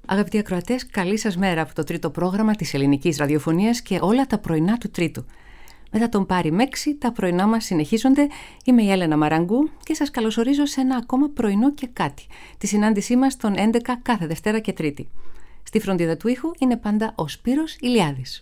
Αγαπητοί ακροατές, καλή σας μέρα από το τρίτο πρόγραμμα της ελληνικής ραδιοφωνίας και όλα τα πρωινά του Τρίτου. Μετά τον Πάρη Μέξη, τα πρωινά μας συνεχίζονται. Είμαι η Έλενα Μαραγκού και σας καλωσορίζω σε ένα ακόμα πρωινό και κάτι. Τη συνάντησή μας τον 11 κάθε Δευτέρα και Τρίτη. Στη φροντίδα του ήχου είναι πάντα ο Σπύρος Ηλιάδης.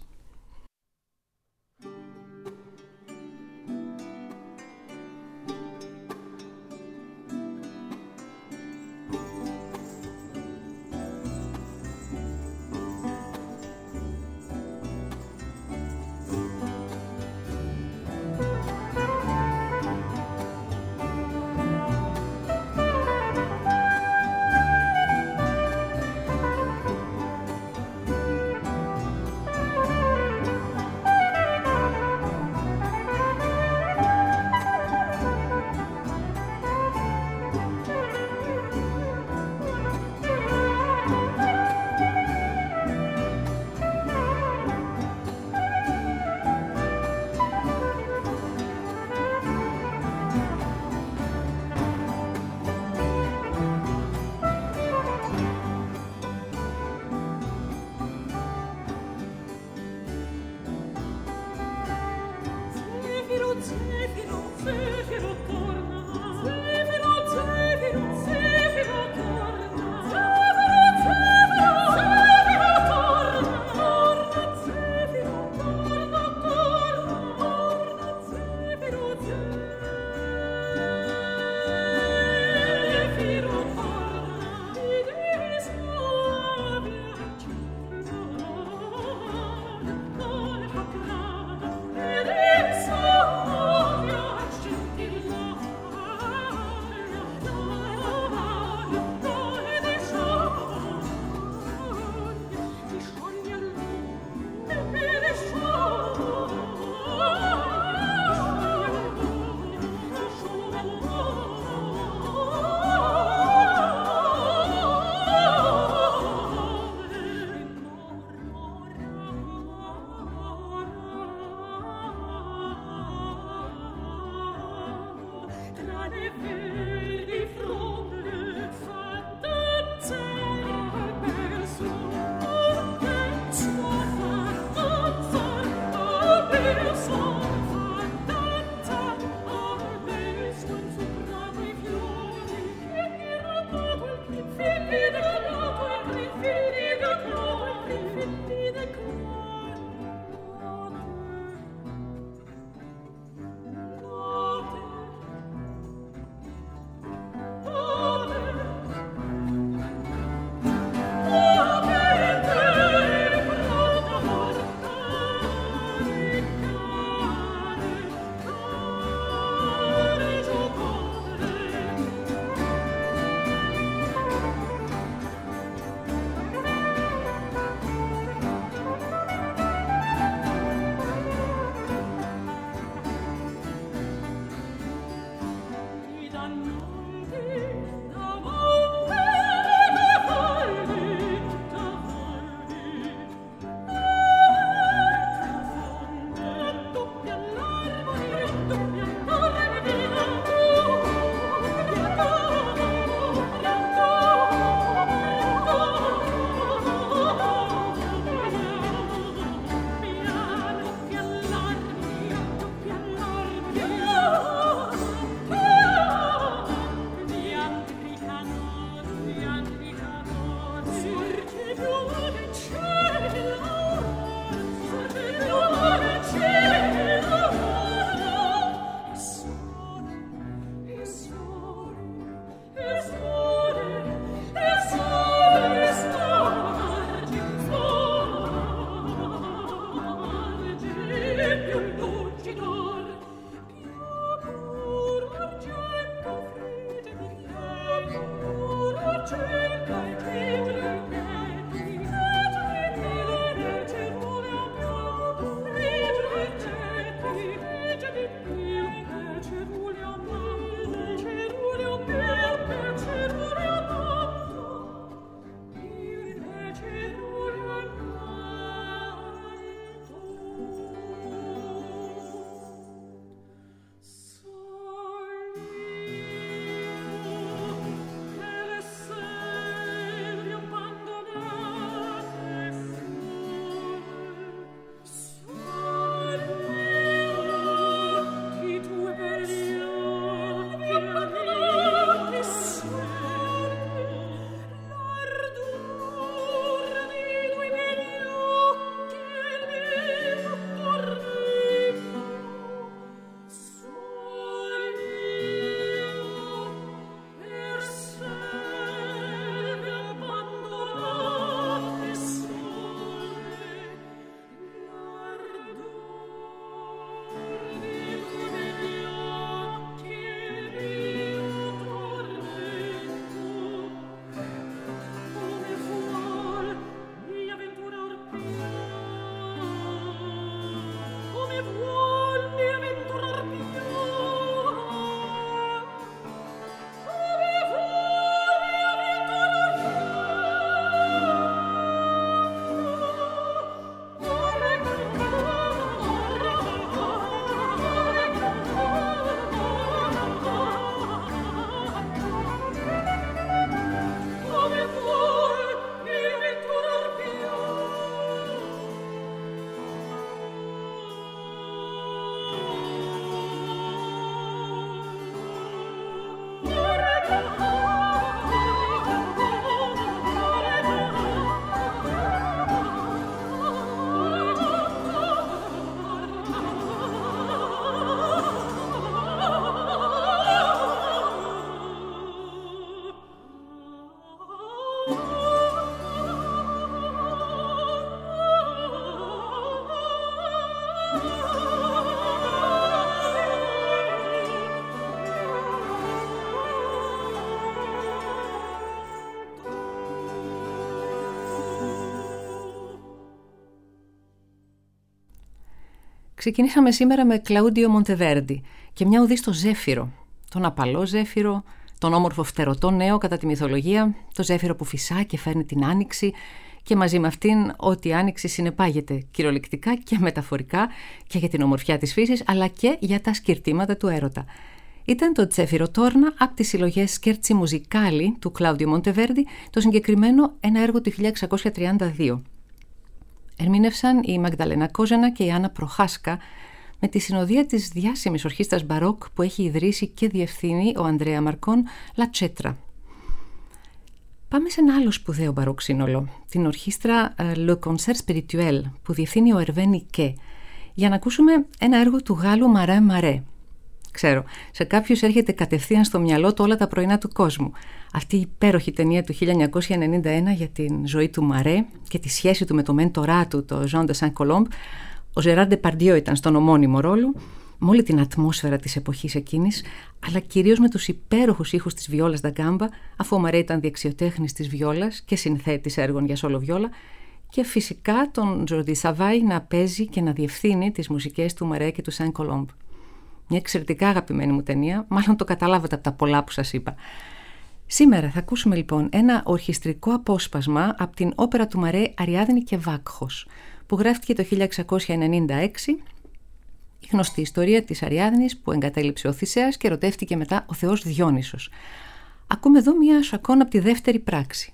Ξεκινήσαμε σήμερα με Κλαούντιο Μοντεβέρντι και μια οδή στο Ζέφυρο, τον απαλό Ζέφυρο, τον όμορφο φτερωτό νέο κατά τη μυθολογία, το Ζέφυρο που φυσά και φέρνει την άνοιξη και μαζί με αυτήν ό,τι άνοιξη συνεπάγεται κυριολεκτικά και μεταφορικά και για την ομορφιά της φύσης αλλά και για τα σκυρτήματα του έρωτα. Ήταν το Zefiro Torna από τις συλλογές Scherzi Musicali του Κλάουδιο Μοντεβέρντι, το συγκεκριμένο ένα έργο του 1632. Ερμήνευσαν η Μαγδαλένα Κόζενα και η Άννα Προχάσκα με τη συνοδεία της διάσημης ορχήστρας Μπαρόκ που έχει ιδρύσει και διευθύνει ο Ανδρέα Μαρκόν Λατσέτρα. Πάμε σε ένα άλλο σπουδαίο μπαρόκ σύνολο, την ορχήστρα Le Concert Spirituel που διευθύνει ο Ερβέ Νικέ, για να ακούσουμε ένα έργο του Γάλλου Μαρέ Μαρέ. Ξέρω, σε κάποιους έρχεται κατευθείαν στο μυαλό του Όλα τα πρωινά του κόσμου. Αυτή η υπέροχη ταινία του 1991 για την ζωή του Μαρέ και τη σχέση του με το μέντορά του, το Jean de Saint-Colombe. Ο Ζεράρ Ντεπαρντιό ήταν στον ομώνυμο ρόλο, με όλη την ατμόσφαιρα της εποχής εκείνης, αλλά κυρίως με τους υπέροχους ήχους της βιόλας da gamba, αφού ο Μαρέ ήταν διεξιοτέχνης της βιόλας και συνθέτης έργων για σόλο βιόλα, και φυσικά τον Jordi Savall να παίζει και να διευθύνει τις μουσικές του Μαρέ και του Saint-Colombe. Μια εξαιρετικά αγαπημένη μου ταινία, μάλλον το καταλάβατε από τα πολλά που σας είπα. Σήμερα θα ακούσουμε λοιπόν ένα ορχιστρικό απόσπασμα από την όπερα του Μαρέ Αριάδνη και Βάκχος, που γράφτηκε το 1696, η γνωστή ιστορία της Αριάδνης που εγκατέλειψε ο Θησέας και ερωτεύτηκε μετά ο θεός Διόνυσος. Ακούμε εδώ μια σακόν από τη δεύτερη πράξη.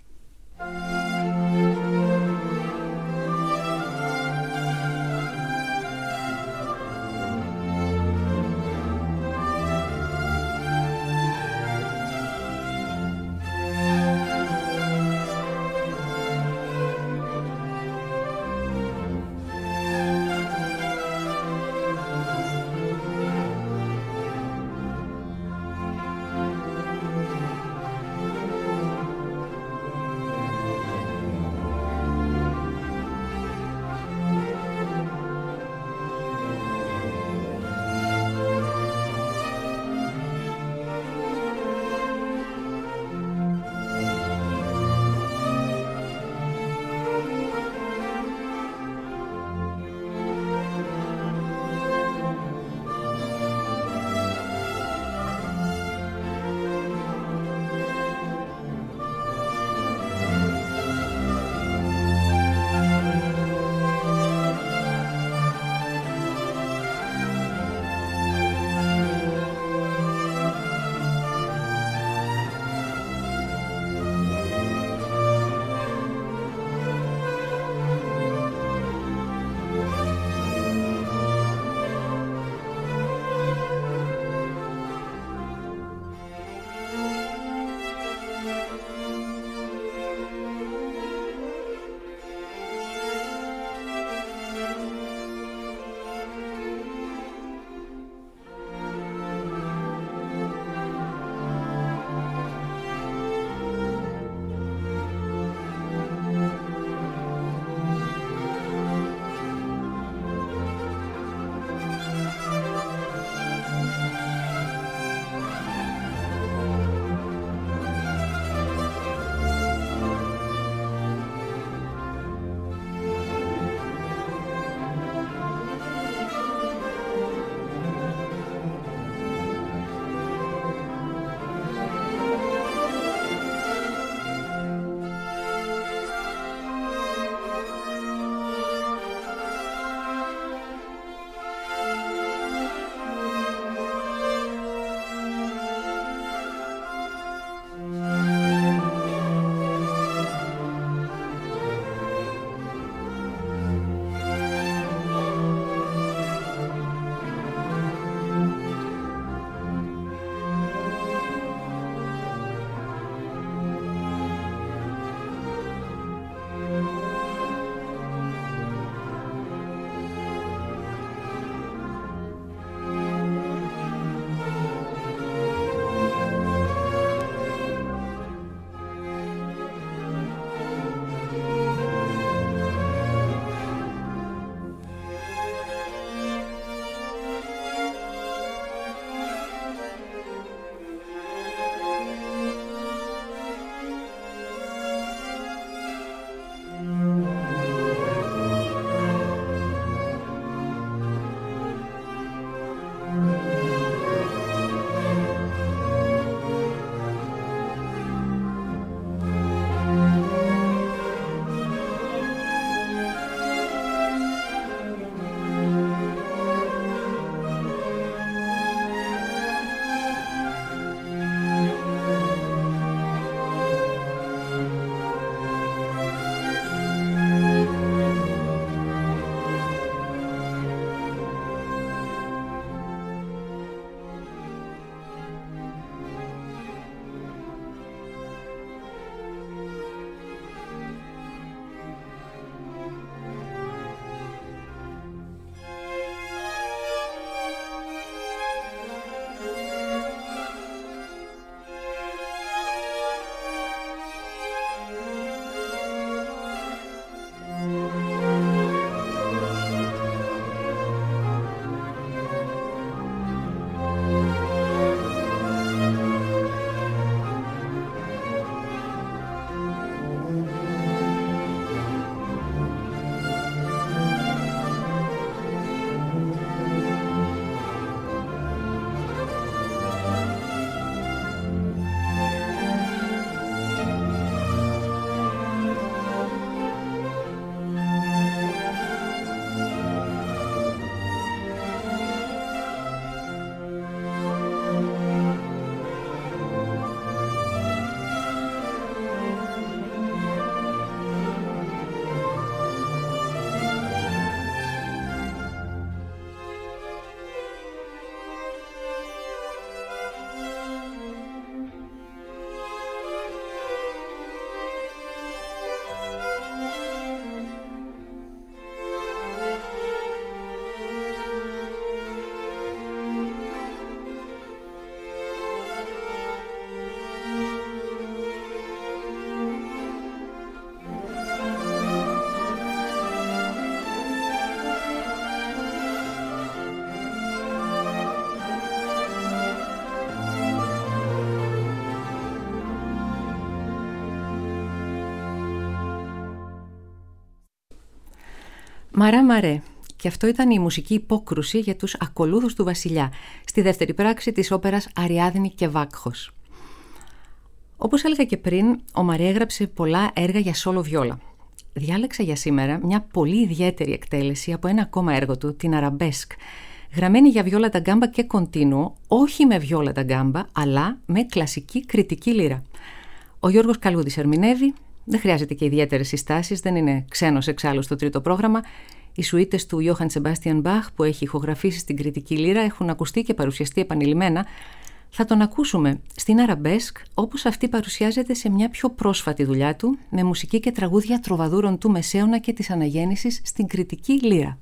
Μαρά Μαρέ. Και αυτό ήταν η μουσική υπόκρουση για τους ακολούθους του βασιλιά, στη δεύτερη πράξη της όπερας Αριάδνη και Βάκχος. Όπως έλεγα και πριν, ο Μαρέ έγραψε πολλά έργα για σόλο βιόλα. Διάλεξα για σήμερα μια πολύ ιδιαίτερη εκτέλεση από ένα ακόμα έργο του, την Αραμπέσκ, γραμμένη για βιόλα τα γκάμπα και κοντίνουο, όχι με βιόλα τα γκάμπα, αλλά με κλασική κριτική λύρα. Ο Γιώργος Καλούδης ερμηνεύει, δεν χρειάζεται και ιδιαίτερες συστάσεις, δεν είναι ξένος εξάλλου στο τρίτο πρόγραμμα. Οι σουίτες του Ιόχαν Σεμπάστιαν Μπαχ που έχει ηχογραφήσει στην κριτική λύρα έχουν ακουστεί και παρουσιαστεί επανειλημμένα. Θα τον ακούσουμε στην Αραμπέσκ όπως αυτή παρουσιάζεται σε μια πιο πρόσφατη δουλειά του, με μουσική και τραγούδια τροβαδούρων του Μεσαίωνα και της Αναγέννησης στην κριτική λύρα.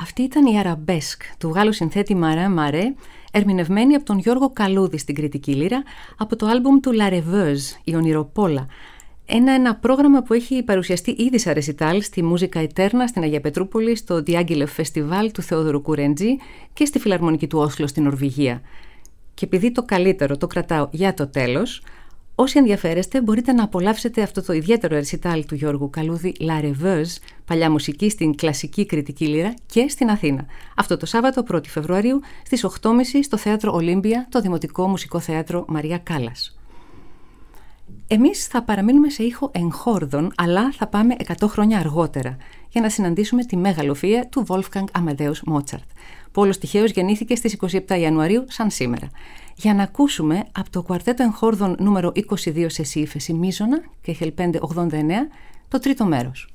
Αυτή ήταν η Αραμπέσκ του Γάλλου συνθέτη Μαρέ Μαρέ, ερμηνευμένη από τον Γιώργο Καλούδη στην κριτική λύρα από το άλμπουμ του La Rêveuse, η Ονειροπόλα. Ένα πρόγραμμα που έχει παρουσιαστεί ήδη σε ρεσιτάλ στη Μούζικα Ετέρνα στην Αγία Πετρούπολη, στο Diaghilev Festival του Θεόδωρου Κουρεντζή και στη Φιλαρμονική του Όσλο στην Νορβηγία. Και επειδή το καλύτερο το κρατάω για το τέλος, όσοι ενδιαφέρεστε μπορείτε να απολαύσετε αυτό το ιδιαίτερο ρεσιτάλ του Γιώργου Καλούδη La Rêveuse, παλιά μουσική στην κλασική κριτική λύρα και στην Αθήνα. Αυτό το Σάββατο 1η Φεβρουαρίου στις 8.30 στο Θέατρο Ολύμπια, το Δημοτικό Μουσικό Θέατρο Μαρία Κάλλας. Εμείς θα παραμείνουμε σε ήχο εγχόρδων, αλλά θα πάμε 100 χρόνια αργότερα για να συναντήσουμε τη μεγαλοφία του Wolfgang Amadeus Mozart, που όλος τυχαίως γεννήθηκε στις 27 Ιανουαρίου σαν σήμερα. Για να ακούσουμε από το κουαρτέτο εγχόρδων νούμερο 22 σε σι ύφεση μίζωνα και Χελ 589 το τρίτο μέρος.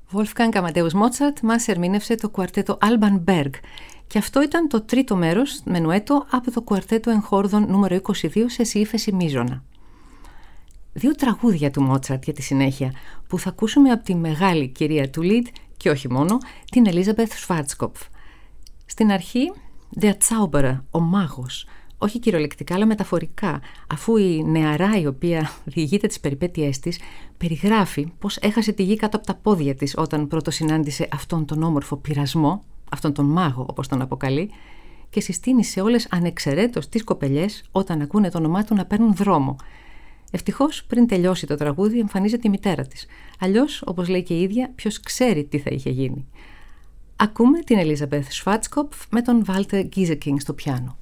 Wolfgang Amadeus Mozart μας ερμήνευσε το κουαρτέτο Alban Berg και αυτό ήταν το τρίτο μέρος μενουέτο από το κουαρτέτο εγχόρδων νούμερο 22 σε σύμφεση μείζωνα. Δύο τραγούδια του Μότσαρτ για τη συνέχεια που θα ακούσουμε από τη μεγάλη κυρία του Lied και όχι μόνο, την Ελίζαμπεθ Σβάρτσκοπφ. Στην αρχή, Der Zauberer, ο μάγος, όχι κυριολεκτικά αλλά μεταφορικά, αφού η νεαρά η οποία διηγείται τις περιπέτειές της περιγράφει πως έχασε τη γη κάτω από τα πόδια της όταν πρώτο συνάντησε αυτόν τον όμορφο πειρασμό, αυτόν τον μάγο όπως τον αποκαλεί, και συστήνει σε όλες ανεξαιρέτως τις κοπελιές όταν ακούνε το όνομά του να παίρνουν δρόμο. Ευτυχώς πριν τελειώσει το τραγούδι εμφανίζεται η μητέρα της. Αλλιώς, όπως λέει και η ίδια, ποιος ξέρει τι θα είχε γίνει. Ακούμε την Ελίζαμπεθ Σβάρτσκοπφ με τον Βάλτερ Γκίζεκινγκ στο πιάνο.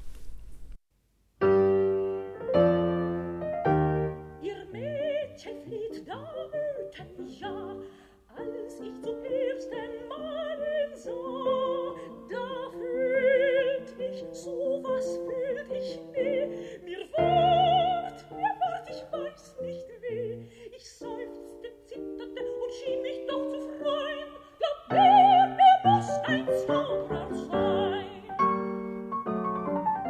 Ein Zauberer sein.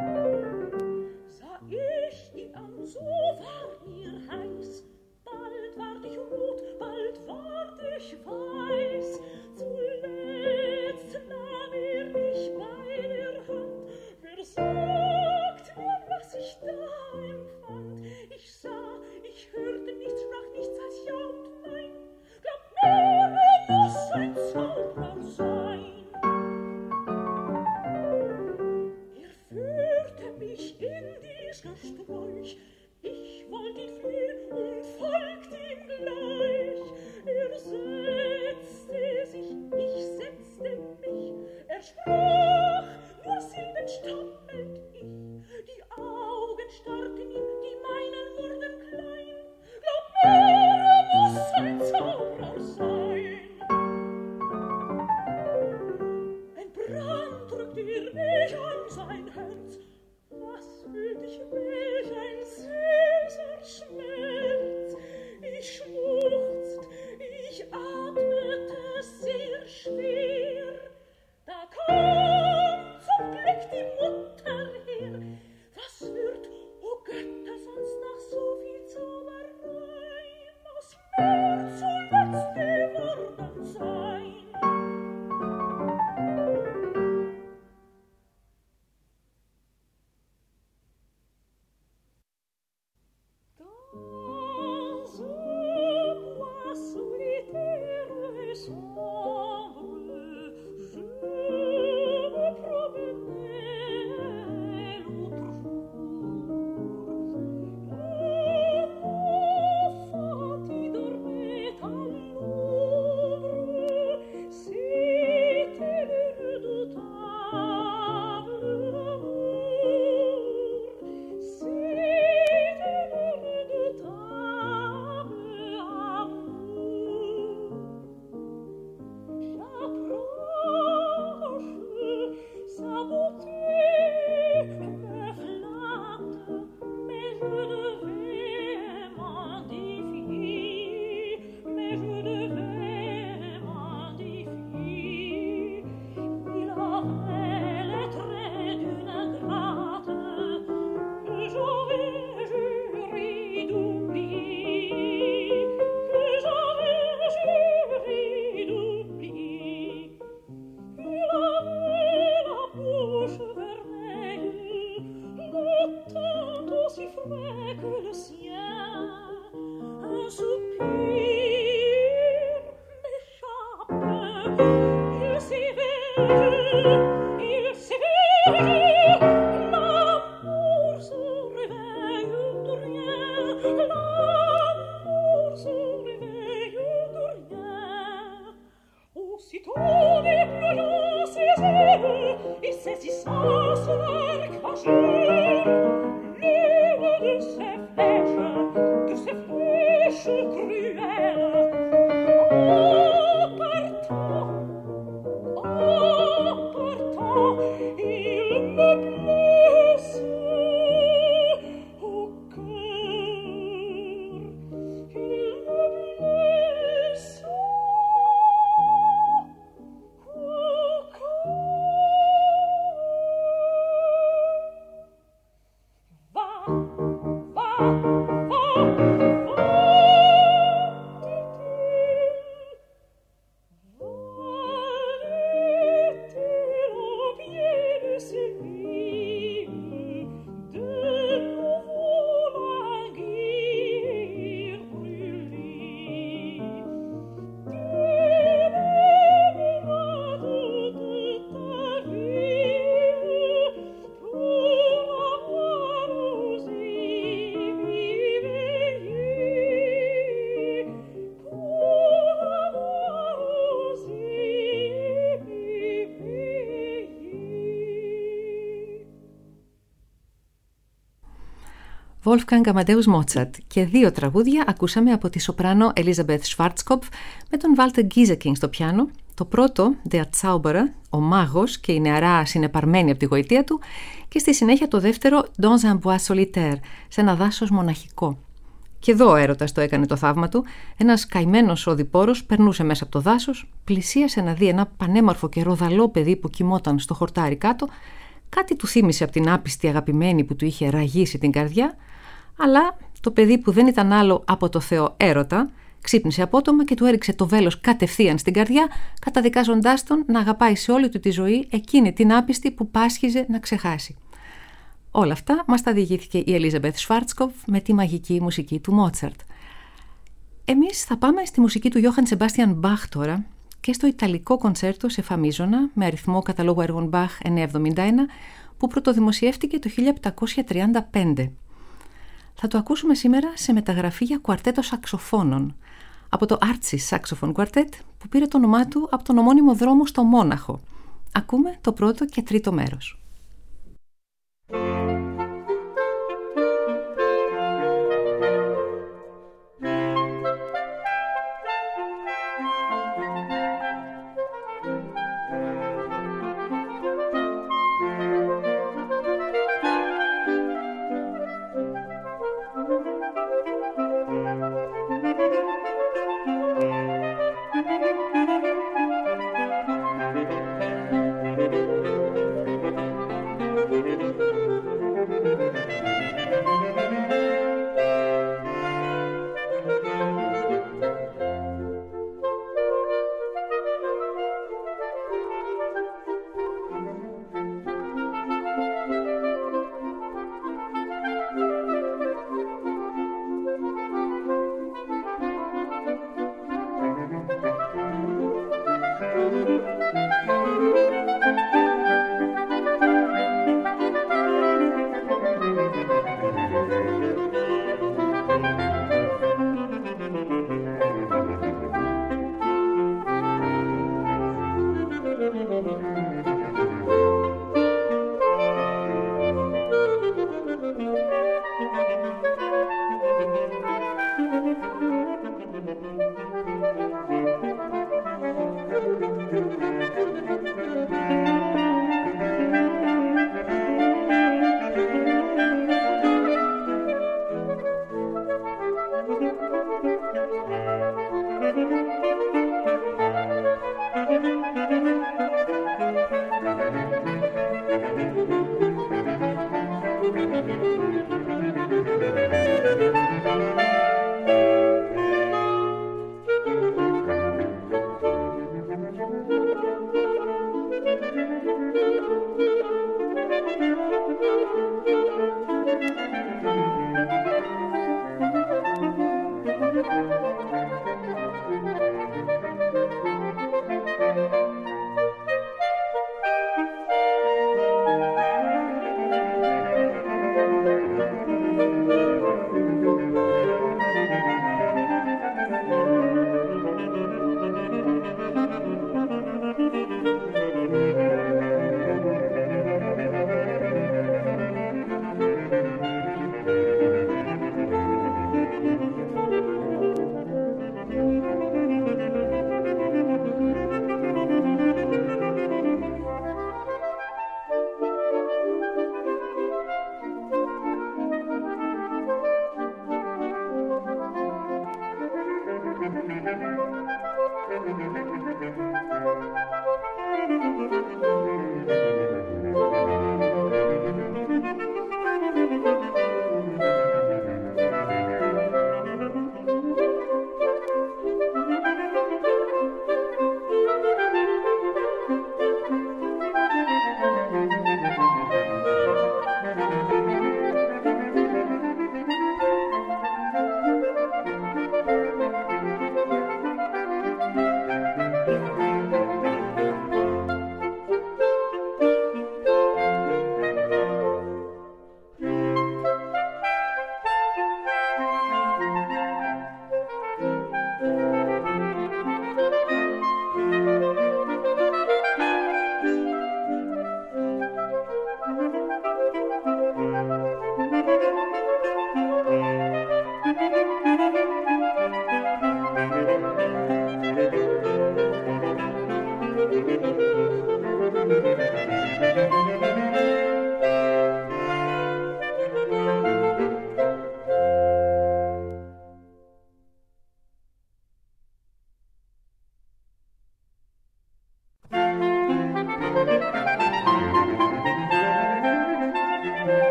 Wolfgang Amadeus Mozart, και δύο τραγούδια ακούσαμε από τη σοπράνο Elisabeth Schwarzkopf με τον Walter Gieseking στο πιάνο. Το πρώτο, Der Zauberer, ο μάγος, και η νεαρά συνεπαρμένη από τη γοητεία του, και στη συνέχεια το δεύτερο, Dans un bois solitaire, σε ένα δάσος μοναχικό. Και εδώ ο έρωτας το έκανε το θαύμα του. Ένας καημένος οδηπόρος περνούσε μέσα από το δάσος, πλησίασε να δει ένα πανέμορφο και ροδαλό παιδί που κοιμόταν στο χορτάρι κάτω. Κάτι του θύμισε από την άπιστη αγαπημένη που του είχε ραγίσει την καρδιά, αλλά το παιδί, που δεν ήταν άλλο από το Θεό έρωτα, ξύπνησε απότομα και του έριξε το βέλος κατευθείαν στην καρδιά, καταδικάζοντάς τον να αγαπάει σε όλη του τη ζωή εκείνη την άπιστη που πάσχιζε να ξεχάσει. Όλα αυτά μας τα διηγήθηκε η Elisabeth Schwarzkopf με τη μαγική μουσική του Μότσαρτ. Εμείς θα πάμε στη μουσική του Johann Sebastian Bach τώρα και στο Ιταλικό κοντσέρτο σε φα μίζωνα με αριθμό καταλόγου έργων Bach 971 που πρωτοδημοσιεύτηκε το 1735. Θα το ακούσουμε σήμερα σε μεταγραφή για κουαρτέτο σαξοφώνων από το Arcis Saxophone Quartet που πήρε το όνομά του από τον ομώνυμο δρόμο στο Μόναχο. Ακούμε το πρώτο και τρίτο μέρος.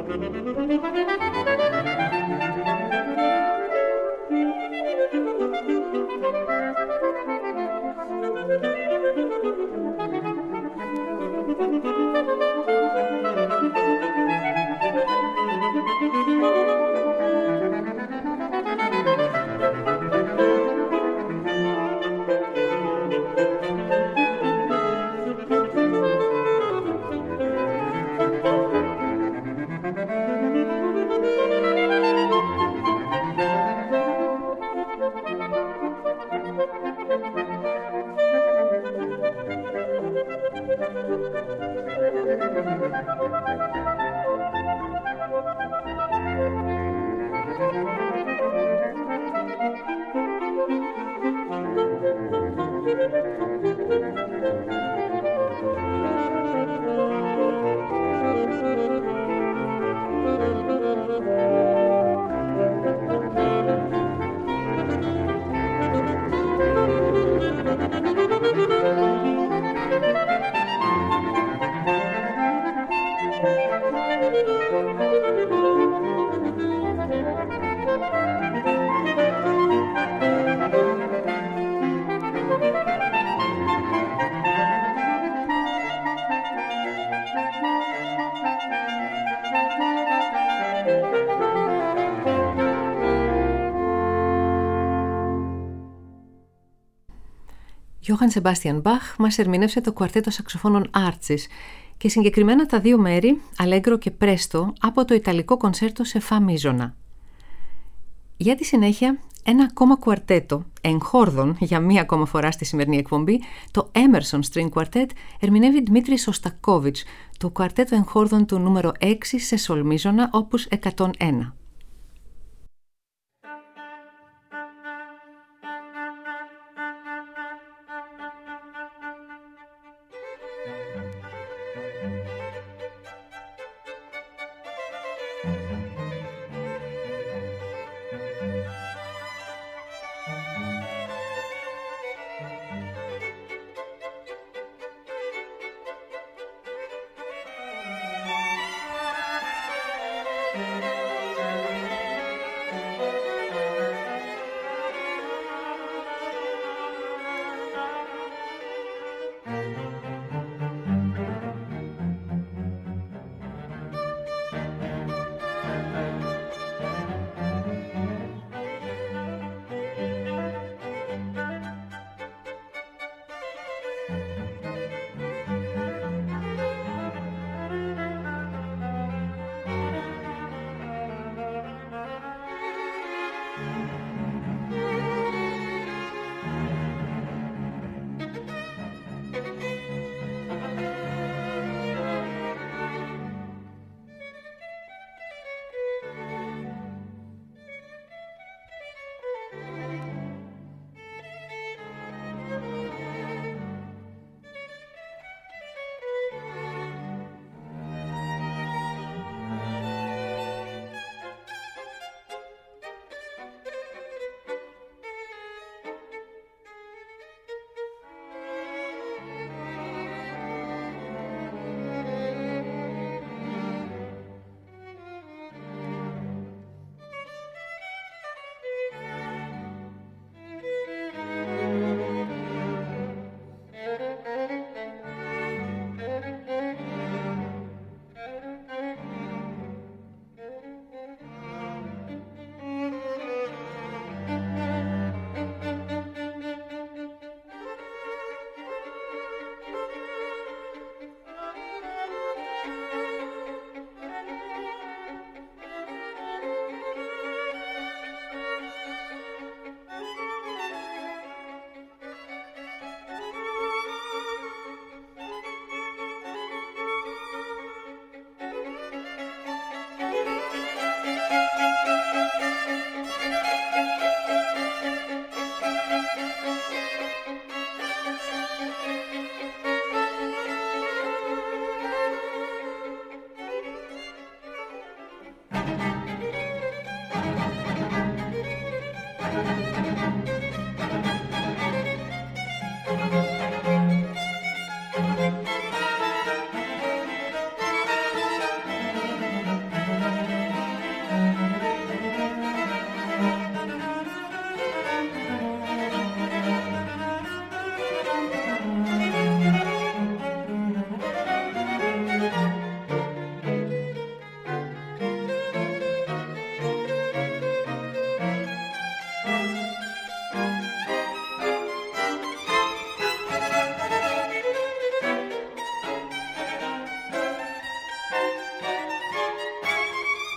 Johann Sebastian Bach μας ερμήνευσε το κουαρτέτο σαξοφώνων Arcis και συγκεκριμένα τα δύο μέρη, Allegro και Presto, από το Ιταλικό κονσέρτο σε φα μίζωνα. Για τη συνέχεια, ένα ακόμα κουαρτέτο εγχόρδων για μία ακόμα φορά στη σημερινή εκπομπή, το Emerson String Quartet ερμηνεύει Δημήτρη Σωστακόβιτς, το κουαρτέτο εγχόρδων του νούμερο 6 σε σολ μίζωνα, όπους 101.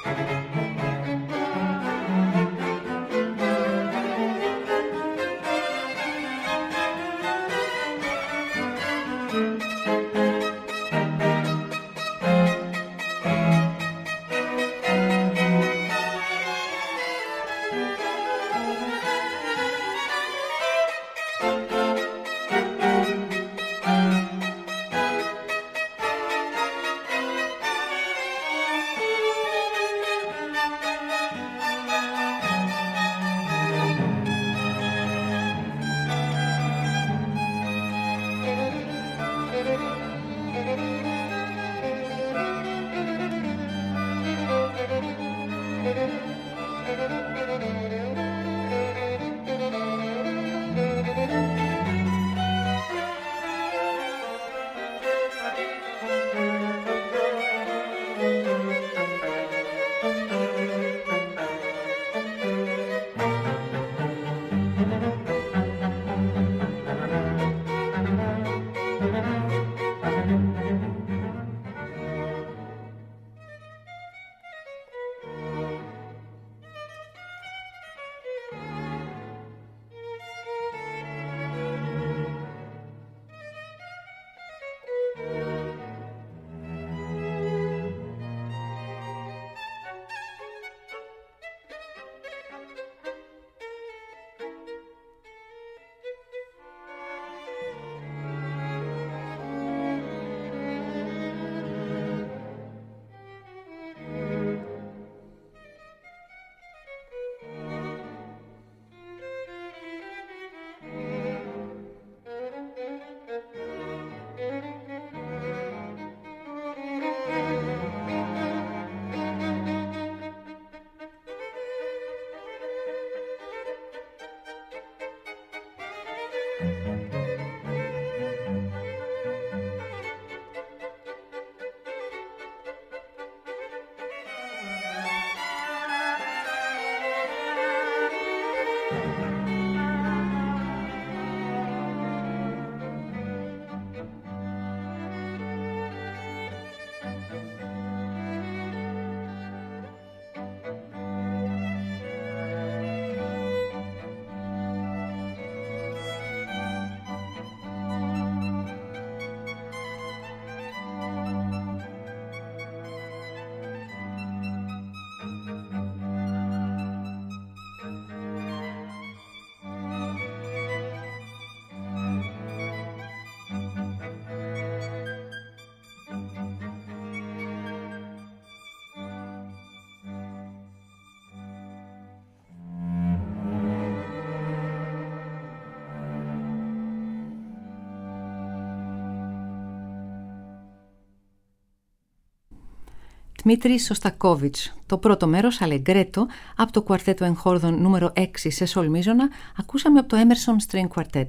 Δημήτρης Σωστακόβιτς, το πρώτο μέρος Αλεγκρέτο από το κουαρτέτο εγχόρδων νούμερο 6 σε σολ μίζωνα ακούσαμε από το Emerson String Quartet.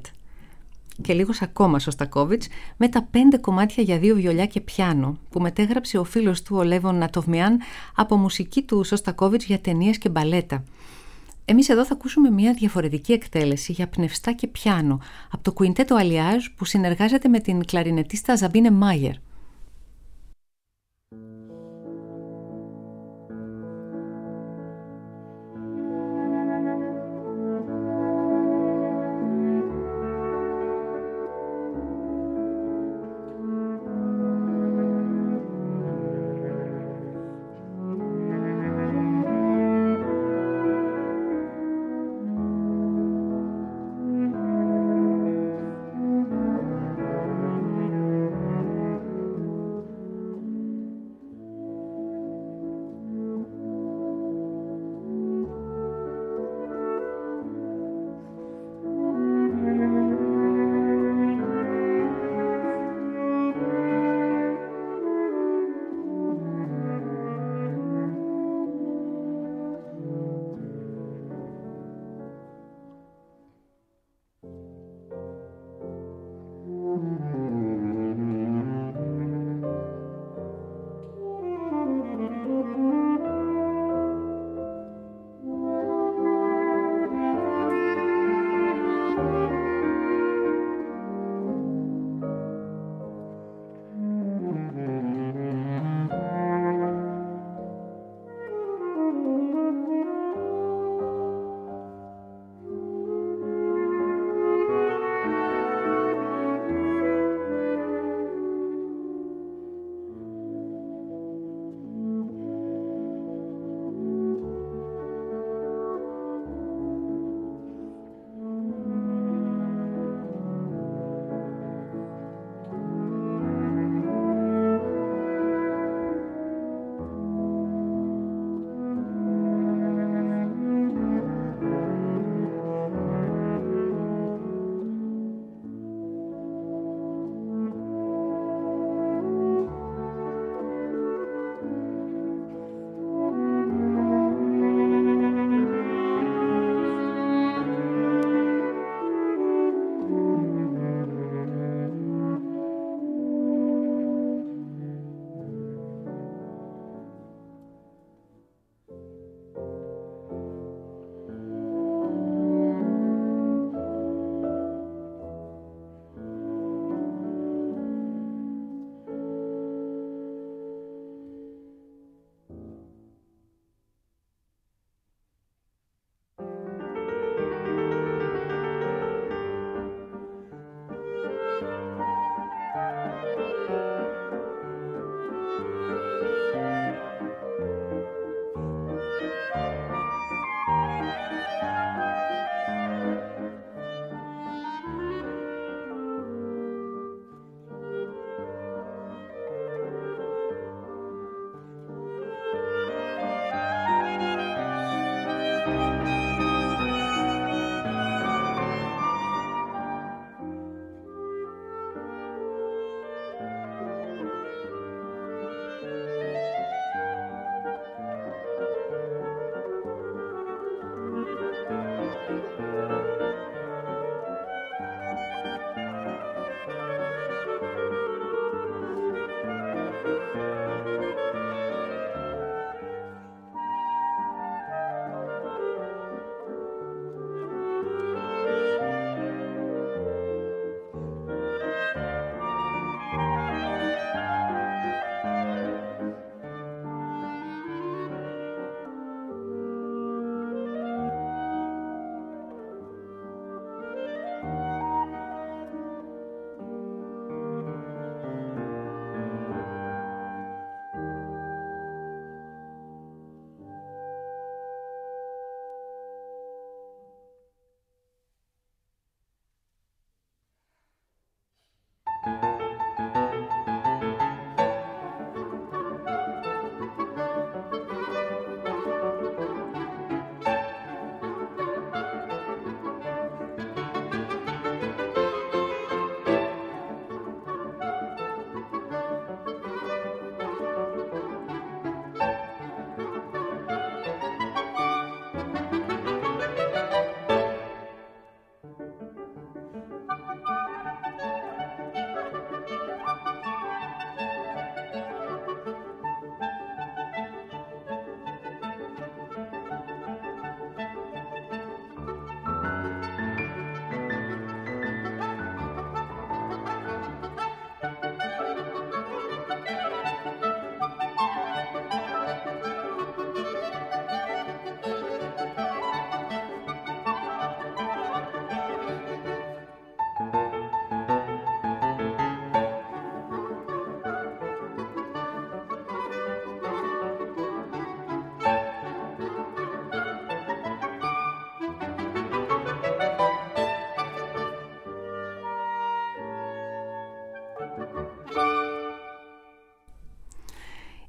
Και λίγος ακόμα Σωστακόβιτς με τα 5 κομμάτια για 2 βιολιά και πιάνο που μετέγραψε ο φίλος του ο Λέβον Νατοβμιάν από μουσική του Σωστακόβιτς για ταινίες και μπαλέτα. Εμείς εδώ θα ακούσουμε μια διαφορετική εκτέλεση για πνευστά και πιάνο από το κουιντέτο Αλιάζ που συνεργάζεται με την κλαρινετίστα Ζαμπίνε Μάγερ.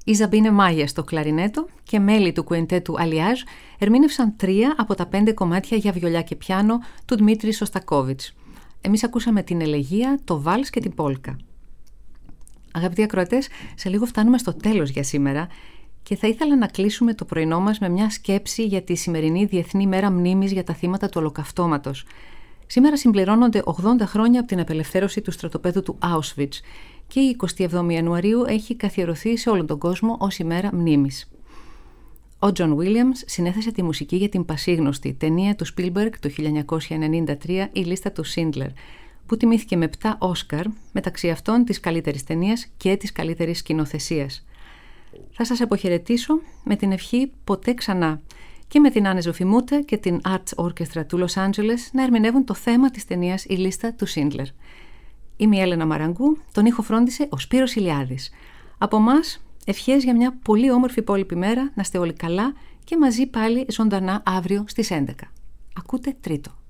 Η Ζαμπίνε Μάγια στο κλαρινέτο και μέλη του κουεντέτου Αλιάζ ερμήνευσαν 3 από τα 5 κομμάτια για βιολιά και πιάνο του Δημήτρη Σωστακόβιτς. Εμείς ακούσαμε την ελεγία, το βάλς και την πόλκα. Αγαπητοί ακροατές, σε λίγο φτάνουμε στο τέλος για σήμερα και θα ήθελα να κλείσουμε το πρωινό μας με μια σκέψη για τη σημερινή Διεθνή Μέρα Μνήμης για τα θύματα του Ολοκαυτώματος. Σήμερα συμπληρώνονται 80 χρόνια από την απελευθέρωση του στρατοπέδου του Auschwitz και η 27η Ιανουαρίου έχει καθιερωθεί σε όλον τον κόσμο ως ημέρα μνήμης. Ο Τζον Βίλιαμς συνέθεσε τη μουσική για την πασίγνωστη ταινία του Spielberg του 1993 «Η λίστα του Schindler», που τιμήθηκε με 7 Όσκαρ, μεταξύ αυτών της καλύτερης ταινίας και της καλύτερης σκηνοθεσίας. Θα σας αποχαιρετήσω με την ευχή ποτέ ξανά και με την Άννε Ζωφιμούτα και την Arts Orchestra του Λος Άντζελες να ερμηνεύουν το θέμα της ταινίας «Η λίστα του Schindler». Είμαι η Έλενα Μαραγκού, τον ήχο φρόντισε ο Σπύρος Ηλιάδης. Από μας, ευχές για μια πολύ όμορφη υπόλοιπη μέρα, να είστε όλοι καλά και μαζί πάλι ζωντανά αύριο στις 11. Ακούτε Τρίτο.